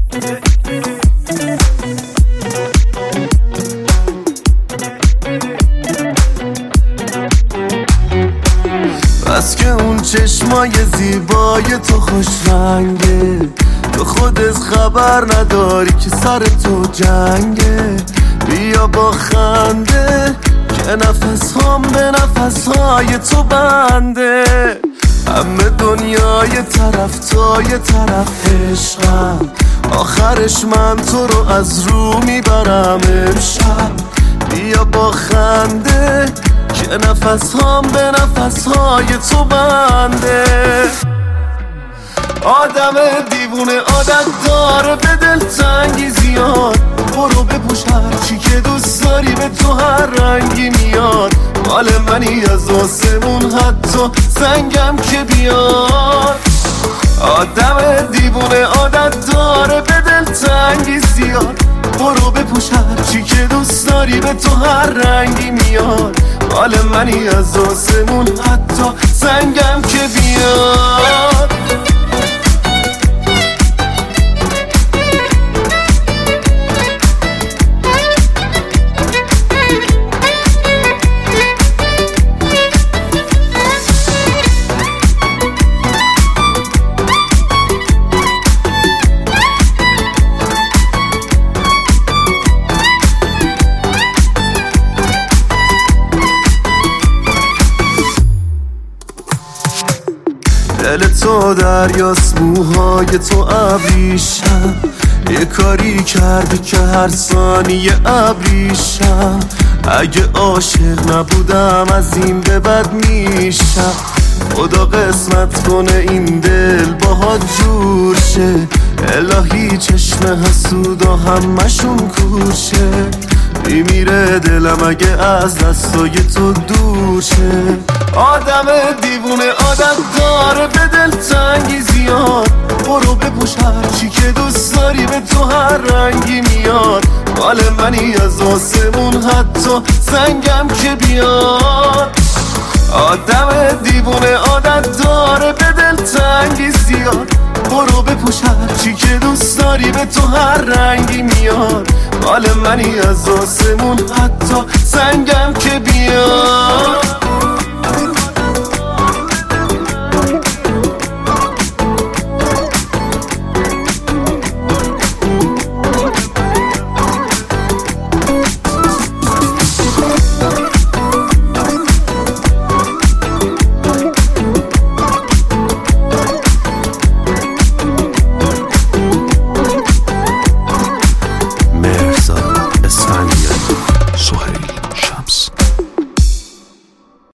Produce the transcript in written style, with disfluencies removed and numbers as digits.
بس که اون چشمای زیبای تو خوش رنگه، تو خودت خبر نداری که سر تو جنگه. بیا با خنده که نفس هم به نفس های تو بنده. همه دنیای طرف تا یه طرف عشقم، آخرش من تو رو از رو میبرم امشب. بیا با خنده که نفس هم به نفس های تو بنده. آدم دیوونه عادت داره به دلتنگی زیاد، برو بپوش هرچی که دوست داری به تو هر رنگی میاد. مال منی از آسمون حتی سنگم که بیاد. آدم دیوونه عادت داره به دلتنگی زیاد، برو بپوش هرچی که دوست داری به تو هر رنگی میاد. مال منی از آسمون حتی سنگم که بیاد. دل تو دریاست، موهای تو ابریشم، یه کاری کردی که هر ثانیه ابریشم. اگه عاشق نبودم از این به بد میشم. خدا قسمت کنه این دل باهات جور شه، الهی چشم حسودا همشون کورشه. میمیره دلم اگه از دستای تو دور شه. آدم دیوونه عادت داره به دلتنگی زیاد، برو بپوش هرچی که دوست داری به تو هر رنگی میاد. مال منی از آسمون حتی سنگم که بیاد. آدم دیوونه عادت داره به دلتنگی زیاد، برو بپوش هرچی که دوست داری به تو هر رنگی میاد. مال منی از آسمون حتی سنگم که بیاد.